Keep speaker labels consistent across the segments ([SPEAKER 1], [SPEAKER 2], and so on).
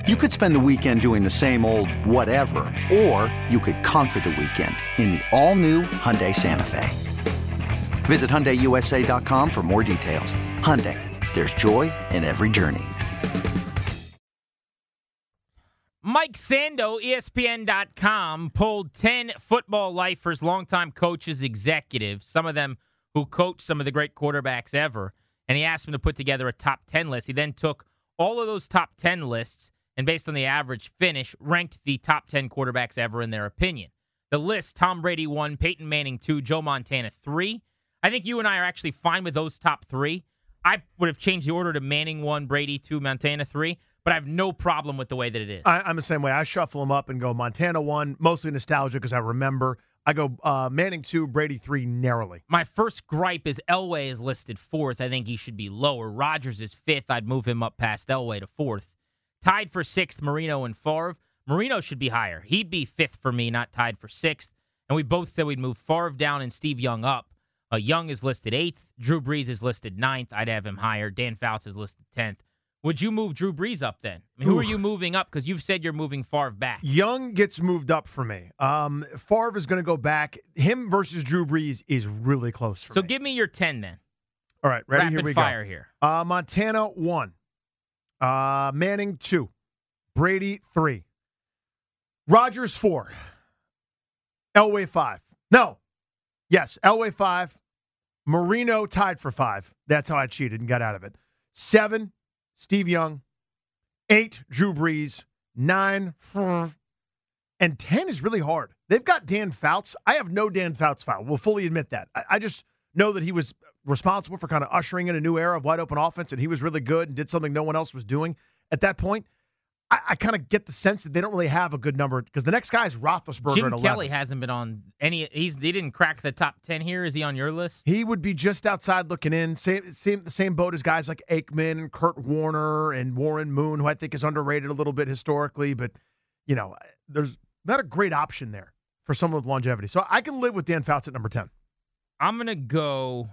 [SPEAKER 1] You could spend the weekend doing the same old whatever, or you could conquer the weekend in the all-new Hyundai Santa Fe. Visit HyundaiUSA.com for more details. Hyundai, there's joy in every journey.
[SPEAKER 2] Mike Sando, ESPN.com, pulled 10 football lifers, longtime coaches, executives, some of them who coached some of the great quarterbacks ever, and he asked them to put together a top 10 list. He then took all of those top 10 lists and based on the average finish, ranked the top 10 quarterbacks ever in their opinion. The list, Tom Brady 1, Peyton Manning 2, Joe Montana 3. I think you and I are actually fine with those top 3. I would have changed the order to Manning 1, Brady 2, Montana 3, but I have no problem with the way that it is.
[SPEAKER 3] I'm the same way. I shuffle them up and go Montana 1, mostly nostalgia because I remember. I go Manning 2, Brady 3 narrowly.
[SPEAKER 2] My first gripe is Elway is listed 4th. I think he should be lower. Rodgers is 5th. I'd move him up past Elway to 4th. Tied for 6th, Marino and Favre. Marino should be higher. He'd be 5th for me, not tied for 6th. And we both said we'd move Favre down and Steve Young up. Young is listed 8th. Drew Brees is listed 9th. I'd have him higher. Dan Fouts is listed 10th. Would you move Drew Brees up then? I mean, who are you moving up? Because you've said you're moving Favre back.
[SPEAKER 3] Young gets moved up for me. Favre is going to go back. Him versus Drew Brees is really close for me.
[SPEAKER 2] So give me your 10 then.
[SPEAKER 3] All right, ready?
[SPEAKER 2] Rapid
[SPEAKER 3] Here we
[SPEAKER 2] fire
[SPEAKER 3] go.
[SPEAKER 2] here.
[SPEAKER 3] Montana 1. Manning 2. Brady 3. Rodgers 4. Elway 5. No. Yes, Elway 5. Marino tied for 5. That's how I cheated and got out of it. 7, Steve Young. 8, Drew Brees. 9, and 10 is really hard. They've got Dan Fouts. I have no Dan Fouts file. We'll fully admit that. I just know that he was responsible for kind of ushering in a new era of wide open offense, and he was really good and did something no one else was doing at that point. I kind of get the sense that they don't really have a good number because the next guy is Roethlisberger
[SPEAKER 2] Jim
[SPEAKER 3] at 11.
[SPEAKER 2] Kelly hasn't been on any. He didn't crack the top 10 here. Is he on your list?
[SPEAKER 3] He would be just outside looking in. Same boat as guys like Aikman and Kurt Warner and Warren Moon, who I think is underrated a little bit historically. But, you know, there's not a great option there for someone with longevity. So I can live with Dan Fouts at number 10.
[SPEAKER 2] I'm going to go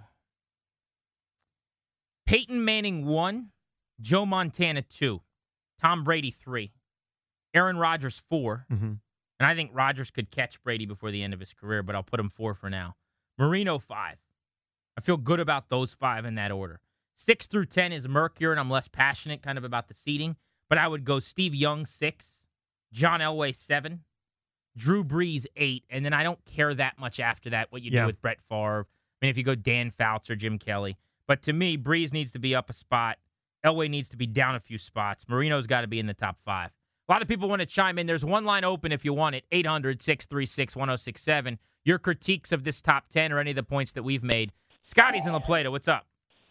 [SPEAKER 2] Peyton Manning 1, Joe Montana 2. Tom Brady 3, Aaron Rodgers 4, and I think Rodgers could catch Brady before the end of his career, but I'll put him 4 for now. Marino 5. I feel good about those 5 in that order. 6 through 10 is murkier, and I'm less passionate kind of about the seeding, but I would go Steve Young 6, John Elway 7, Drew Brees 8, and then I don't care that much after that what you do with Brett Favre. I mean, if you go Dan Fouts or Jim Kelly. But to me, Brees needs to be up a spot. Elway needs to be down a few spots. Marino's got to be in the top 5. A lot of people want to chime in. There's one line open if you want it, 800-636-1067. Your critiques of this top 10 or any of the points that we've made. Scotty's in La Plata. What's up?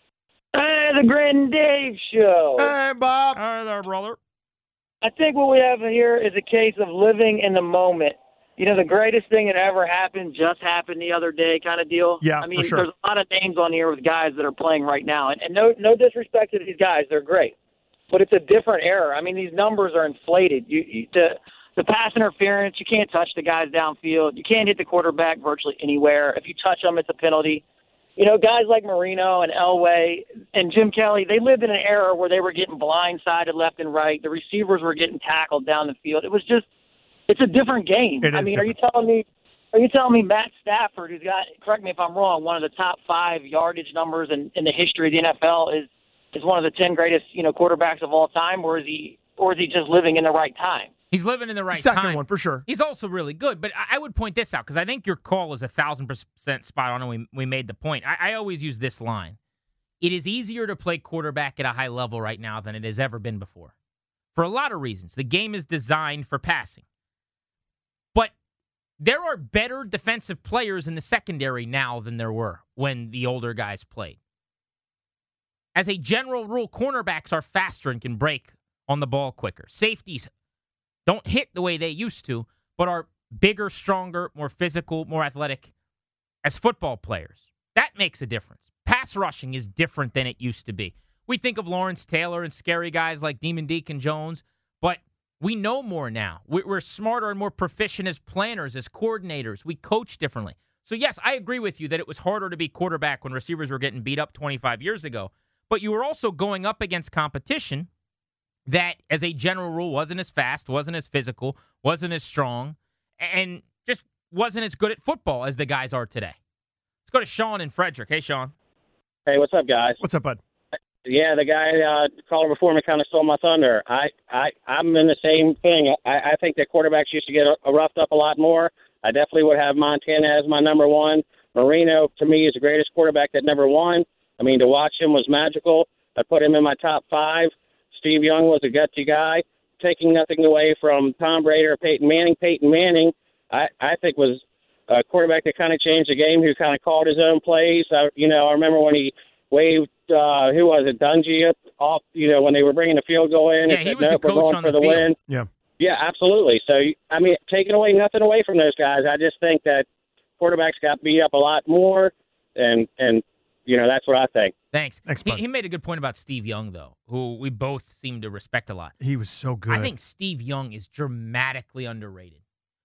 [SPEAKER 4] Hey, the Grant and Dave Show.
[SPEAKER 3] Hey, Bob.
[SPEAKER 2] Hi there, brother.
[SPEAKER 4] I think what we have here is a case of living in the moment. You know, the greatest thing that ever happened just happened the other day kind of deal.
[SPEAKER 3] Yeah,
[SPEAKER 4] I mean,
[SPEAKER 3] for sure.
[SPEAKER 4] There's a lot of names on here with guys that are playing right now. And no disrespect to these guys. They're great. But it's a different era. I mean, these numbers are inflated. The pass interference, you can't touch the guys downfield. You can't hit the quarterback virtually anywhere. If you touch them, it's a penalty. You know, guys like Marino and Elway and Jim Kelly, they lived in an era where they were getting blindsided left and right. The receivers were getting tackled down the field. It was just – it's a different game. I mean,
[SPEAKER 3] different.
[SPEAKER 4] Are you telling me Matt Stafford, who's got, correct me if I'm wrong, one of the top 5 yardage numbers in the history of the NFL, is one of the 10 greatest, quarterbacks of all time, or is he just living in the right time?
[SPEAKER 2] He's living in the right
[SPEAKER 3] Second
[SPEAKER 2] time.
[SPEAKER 3] one, for sure.
[SPEAKER 2] He's also really good, but I would point this out because I think your call is 1,000% spot on, and we made the point. I always use this line. It is easier to play quarterback at a high level right now than it has ever been before. For a lot of reasons. The game is designed for passing. But there are better defensive players in the secondary now than there were when the older guys played. As a general rule, cornerbacks are faster and can break on the ball quicker. Safeties don't hit the way they used to, but are bigger, stronger, more physical, more athletic as football players. That makes a difference. Pass rushing is different than it used to be. We think of Lawrence Taylor and scary guys like Demon Deacon Jones, but we know more now. We're smarter and more proficient as planners, as coordinators. We coach differently. So, yes, I agree with you that it was harder to be quarterback when receivers were getting beat up 25 years ago. But you were also going up against competition that, as a general rule, wasn't as fast, wasn't as physical, wasn't as strong, and just wasn't as good at football as the guys are today. Let's go to Sean in Frederick. Hey, Sean.
[SPEAKER 5] Hey, what's up, guys?
[SPEAKER 3] What's up, bud?
[SPEAKER 5] Yeah, the guy calling before me kind of stole my thunder. I'm in the same thing. I think that quarterbacks used to get roughed up a lot more. I definitely would have Montana as my number one. Marino, to me, is the greatest quarterback that never won. I mean, to watch him was magical. I put him in my top 5. Steve Young was a gutsy guy, taking nothing away from Tom Brady or Peyton Manning. Peyton Manning, I think, was a quarterback that kind of changed the game, who kind of called his own plays. I remember when he waved, who was it, Dungy off, when they were bringing the field goal in.
[SPEAKER 2] Yeah, he was the coach on the field.
[SPEAKER 5] Win. Yeah, absolutely. So, I mean, taking nothing away from those guys. I just think that quarterbacks got beat up a lot more, and that's what I think.
[SPEAKER 2] Thanks.
[SPEAKER 3] Bud.
[SPEAKER 2] He made a good point about Steve Young, though, who we both seem to respect a lot.
[SPEAKER 3] He was so good.
[SPEAKER 2] I think Steve Young is dramatically underrated.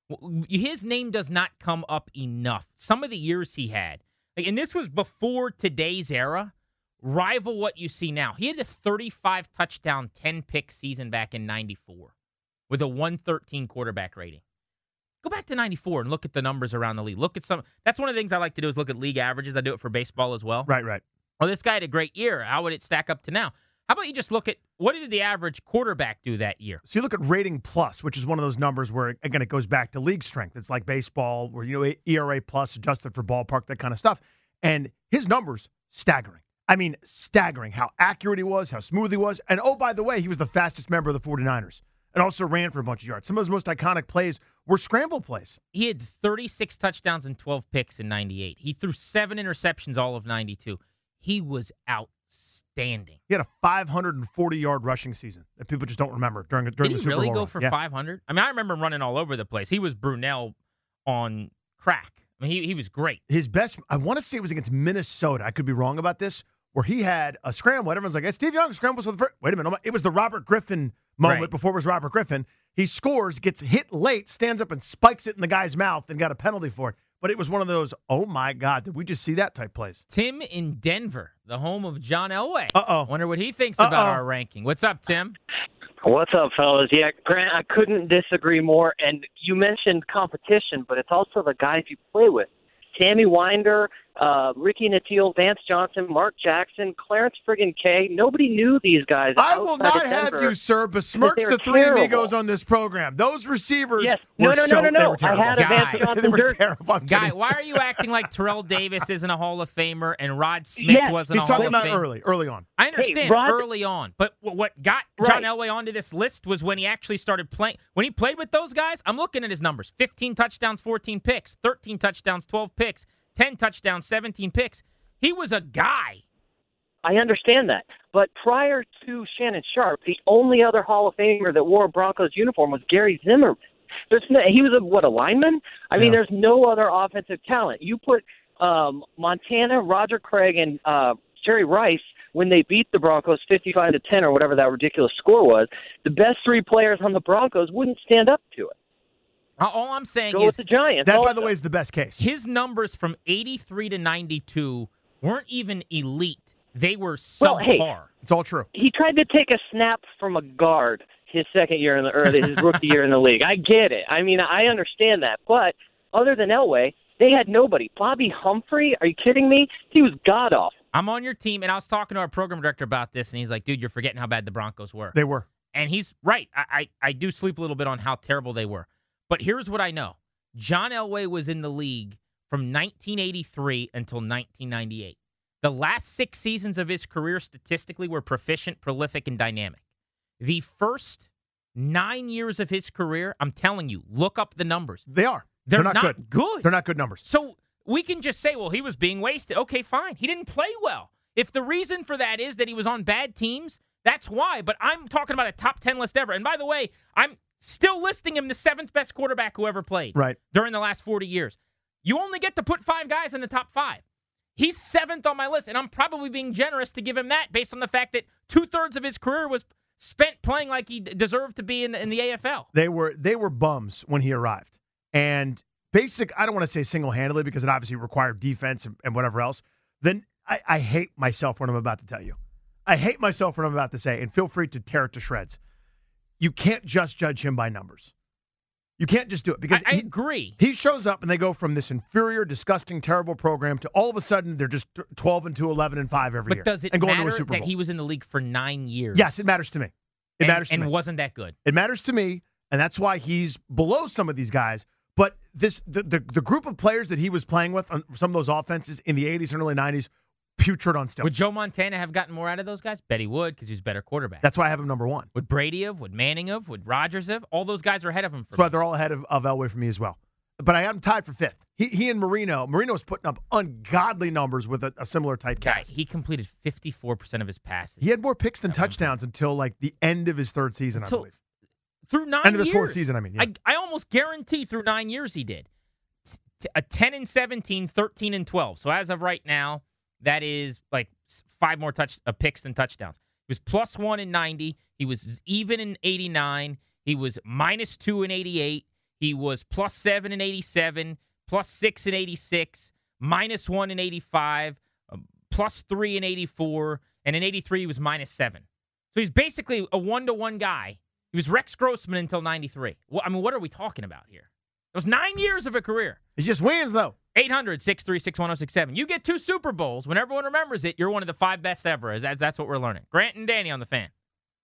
[SPEAKER 2] His name does not come up enough. Some of the years he had, and this was before today's era, rival what you see now. He had a 35 touchdown, 10 pick season back in 94 with a 113 quarterback rating. Go back to 94 and look at the numbers around the league. Look at some. That's one of the things I like to do is look at league averages. I do it for baseball as well.
[SPEAKER 3] Right.
[SPEAKER 2] Well, this guy had a great year. How would it stack up to now? How about you just look at what did the average quarterback do that year?
[SPEAKER 3] So you look at rating plus, which is one of those numbers where, again, it goes back to league strength. It's like baseball where, ERA plus adjusted for ballpark, that kind of stuff. And his numbers, staggering. I mean, staggering how accurate he was, how smooth he was. And, oh, by the way, he was the fastest member of the 49ers and also ran for a bunch of yards. Some of his most iconic plays were scramble plays.
[SPEAKER 2] He had 36 touchdowns and 12 picks in 98. He threw 7 interceptions all of 92. He was outstanding.
[SPEAKER 3] He had a 540-yard rushing season that people just don't remember during the Super Bowl.
[SPEAKER 2] Did he really go for
[SPEAKER 3] yeah.
[SPEAKER 2] 500? I mean, I remember him running all over the place. He was Brunell on crack. I mean, he was great.
[SPEAKER 3] His best, I want to say it was against Minnesota. I could be wrong about this, where he had a scramble. Everyone's like, hey, Steve Young scrambles for the first. Wait a minute. It was the Robert Griffin moment
[SPEAKER 2] Right.
[SPEAKER 3] before it was Robert Griffin. He scores, gets hit late, stands up and spikes it in the guy's mouth and got a penalty for it. But it was one of those, oh, my God, did we just see that type plays?
[SPEAKER 2] Tim in Denver, the home of John Elway.
[SPEAKER 3] Uh-oh.
[SPEAKER 2] Wonder what he thinks about our ranking. What's up, Tim?
[SPEAKER 6] What's up, fellas? Yeah, Grant, I couldn't disagree more. And you mentioned competition, but it's also the guys you play with. Sammy Winder, Ricky Nattiel, Vance Johnson, Mark Jackson, Clarence friggin' K. Nobody knew these guys.
[SPEAKER 3] I will
[SPEAKER 6] outside
[SPEAKER 3] not
[SPEAKER 6] of
[SPEAKER 3] have
[SPEAKER 6] Denver,
[SPEAKER 3] you, sir, besmirch
[SPEAKER 6] they were
[SPEAKER 3] the three
[SPEAKER 6] terrible.
[SPEAKER 3] amigos on this program. Those receivers
[SPEAKER 6] Yes.
[SPEAKER 3] were
[SPEAKER 6] No.
[SPEAKER 3] they were
[SPEAKER 6] I
[SPEAKER 3] terrible.
[SPEAKER 6] had a
[SPEAKER 2] Guy.
[SPEAKER 6] Vance Johnson
[SPEAKER 3] They were
[SPEAKER 6] jersey.
[SPEAKER 3] terrible. I'm
[SPEAKER 2] Guy,
[SPEAKER 3] kidding.
[SPEAKER 2] why are you acting like Terrell Davis isn't a Hall of Famer and Rod Smith
[SPEAKER 6] Yes.
[SPEAKER 2] wasn't
[SPEAKER 3] He's
[SPEAKER 2] a Hall
[SPEAKER 3] talking
[SPEAKER 2] of
[SPEAKER 3] about
[SPEAKER 2] Famer?
[SPEAKER 3] early on.
[SPEAKER 2] I understand
[SPEAKER 6] Rod-
[SPEAKER 2] early on, but what got John
[SPEAKER 6] Right.
[SPEAKER 2] Elway onto this list was when he actually started playing. When he played with those guys, I'm looking at his numbers: 15 touchdowns, 14 picks, 13 touchdowns, 12 picks, 10 touchdowns, 17 picks. He was a guy.
[SPEAKER 6] I understand that. But prior to Shannon Sharp, the only other Hall of Famer that wore a Broncos uniform was Gary Zimmerman. He was a lineman? I mean, there's no other offensive talent. You put Montana, Roger Craig, and Jerry Rice, when they beat the Broncos 55-10 or whatever that ridiculous score was, the best 3 players on the Broncos wouldn't stand up to it.
[SPEAKER 2] All I'm saying
[SPEAKER 6] Go
[SPEAKER 2] is
[SPEAKER 6] with the Giants.
[SPEAKER 3] That,
[SPEAKER 6] also.
[SPEAKER 3] by the way, is the best case.
[SPEAKER 2] his numbers from 83 to 92 weren't even elite. They were
[SPEAKER 6] Well,
[SPEAKER 2] subpar.
[SPEAKER 6] hey.
[SPEAKER 3] It's all true.
[SPEAKER 6] He tried to take a snap from a guard his second year his rookie year in the league. I get it. I mean, I understand that. But other than Elway, they had nobody. Bobby Humphrey, are you kidding me? He was god-awful.
[SPEAKER 2] I'm on your team, and I was talking to our program director about this, and he's like, dude, you're forgetting how bad the Broncos were.
[SPEAKER 3] They were.
[SPEAKER 2] And he's right. I do sleep a little bit on how terrible they were. But here's what I know. John Elway was in the league from 1983 until 1998. The last 6 seasons of his career statistically were proficient, prolific, and dynamic. The first 9 years of his career, I'm telling you, look up the numbers.
[SPEAKER 3] They are.
[SPEAKER 2] They're
[SPEAKER 3] not good.
[SPEAKER 2] good.
[SPEAKER 3] They're not good numbers.
[SPEAKER 2] So we can just say, well, he was being wasted. Okay, fine. He didn't play well. If the reason for that is that he was on bad teams, that's why. But I'm talking about a top 10 list ever. And by the way, I'm still listing him the 7th best quarterback who ever played during the last 40 years. You only get to put 5 guys in the top 5. He's 7th on my list, and I'm probably being generous to give him that based on the fact that 2/3 of his career was spent playing like he deserved to be in the AFL.
[SPEAKER 3] They were bums when he arrived. And I don't want to say single-handedly because it obviously required defense and whatever else. Then I hate myself what I'm about to tell you. I hate myself what I'm about to say, and feel free to tear it to shreds. you can't just judge him by numbers. You can't just do it because
[SPEAKER 2] I agree.
[SPEAKER 3] He shows up and they go from this inferior, disgusting, terrible program to all of a sudden they're just 12-2, 11-5 every year.
[SPEAKER 2] But does it
[SPEAKER 3] and going to a
[SPEAKER 2] matter
[SPEAKER 3] Super Bowl.
[SPEAKER 2] that he was in the league for 9 years?
[SPEAKER 3] Yes, it matters to me. It matters to me.
[SPEAKER 2] And wasn't that good.
[SPEAKER 3] It matters to me, and that's why he's below some of these guys. But the group of players that he was playing with on some of those offenses in the 80s and early 90s, putrid on stilts.
[SPEAKER 2] Would Joe Montana have gotten more out of those guys? Bet he would, because he was a better quarterback.
[SPEAKER 3] That's why I have him number one.
[SPEAKER 2] Would Brady have? Would Manning have? Would Rodgers have? All those guys are ahead of him.
[SPEAKER 3] That's why they're all ahead of Elway for me as well. But I have him tied for fifth. He and Marino was putting up ungodly numbers with a similar type cast.
[SPEAKER 2] He completed 54% of his passes.
[SPEAKER 3] He had more picks than touchdowns until like the end of his third season, I believe.
[SPEAKER 2] Through 9 years.
[SPEAKER 3] End of his fourth season, I mean. Yeah.
[SPEAKER 2] I almost guarantee through 9 years he did. A 10-17, 13-12. So as of right now, that is like 5 more picks than touchdowns. He was +1 in 90. He was even in 89. He was -2 in 88. He was +7 in 87, +6 in 86, -1 in 85, +3 in 84, and in 83 he was -7. So he's basically a 1-to-1 guy. He was Rex Grossman until 93. Well, I mean, what are we talking about here? It was 9 years of a career.
[SPEAKER 3] He just wins, though.
[SPEAKER 2] 800-636-1067. You get 2 Super Bowls. When everyone remembers it, you're one of the 5 best ever. That's what we're learning. Grant and Danny on the Fan.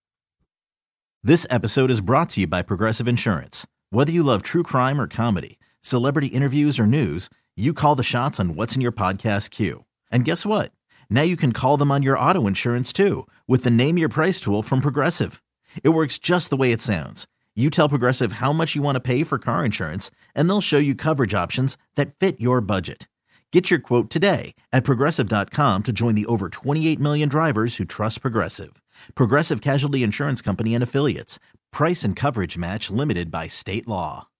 [SPEAKER 7] This episode is brought to you by Progressive Insurance. Whether you love true crime or comedy, celebrity interviews or news, you call the shots on what's in your podcast queue. And guess what? Now you can call them on your auto insurance, too, with the Name Your Price tool from Progressive. It works just the way it sounds. You tell Progressive how much you want to pay for car insurance, and they'll show you coverage options that fit your budget. Get your quote today at Progressive.com to join the over 28 million drivers who trust Progressive. Progressive Casualty Insurance Company and Affiliates. Price and coverage match limited by state law.